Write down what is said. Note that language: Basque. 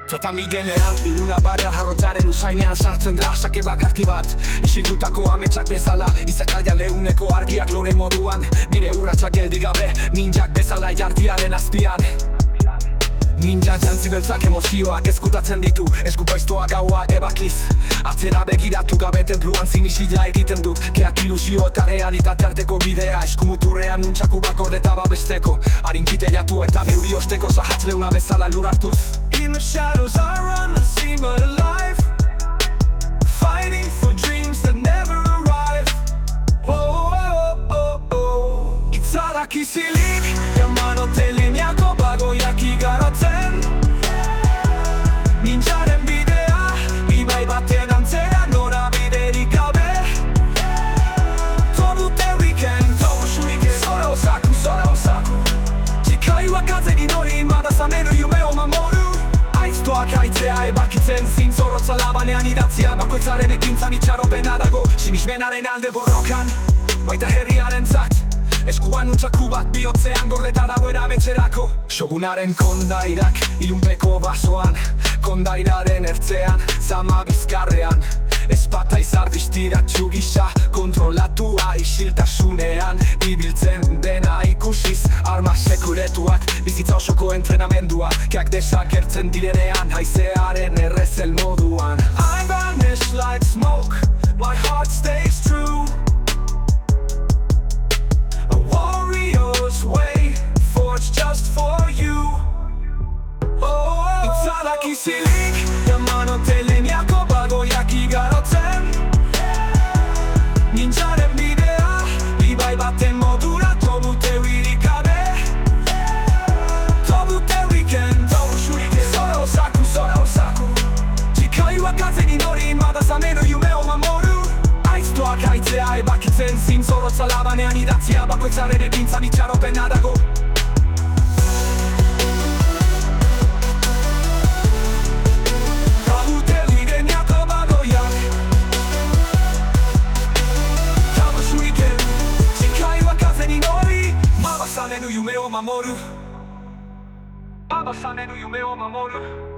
Tatami denean, iluna bara jarrotzaren usainean sartzen da sake bakarti bat Isiltutako ametsak bezala, izakalia leuneko argiak lore moduan Nire urratsak geldi gabe, ninjak bezala jartiaren azpian Ninja jantzi beltzak emozioak eskutatzen ditu Eskupaiztoa gaua ebakiz Atzera begiratu gabe tenpluan zinisila egiten dut Keak ilusio eta realitate arteko bidea Eskumuturrean nuntxaku bako eta babesteko Harinkite jatu eta beuri osteko Zahatz leuna bezala lur hartuz In the shadows I run, I seem alive Fighting for dreams that never arrive Oh, oh, oh, oh Itzalak isilik Yamanotelen jako bagoiak igarotzen Ninjaren bidea Ibai baten antzean norabiderik gabe Tobute weekend, tobu shuriken Sora osaku Chikaiwa kaze ni nori Mada sameru yume o mamoru Aiztoak aitzea ebakitzen Zintzorotza labanean idatzia Bakoitzaren ekintzan itxaropena dago Sinismenaren alde borrokan Baita herriaren zat Eskuan untxaku bat bihotzean Gordeta dagoera betxerako Shogunaren kondairak Ilunpeko basoan Kondairaren ertzean Zama bizkarrean Espata izar distiratxu gisa Kontrolatua isiltasunean Ibiltzen dena ikusiz Arma sekuretuak Bizitza osoko entrenamendua Keak desagertzen direnean Haizearen errezel moduan I vanish like smoke My heart stays true A warrior's way Forged just for you Itzalak isilik Yamanotelen jako bagoiak igarotzen Ninjaren bidea Ibai baten modura Tobute wirik gabe Tobute weekend Tobu shuriken Sora osaku Chikaiwa kaze ni nori Mada sameru yume o mamoru Aiztoak aitzea ebakitzen Zintzorotza labanean idatzia Bakoitzaren ekintzan itxaropena dago Baba sane no yume o mamoru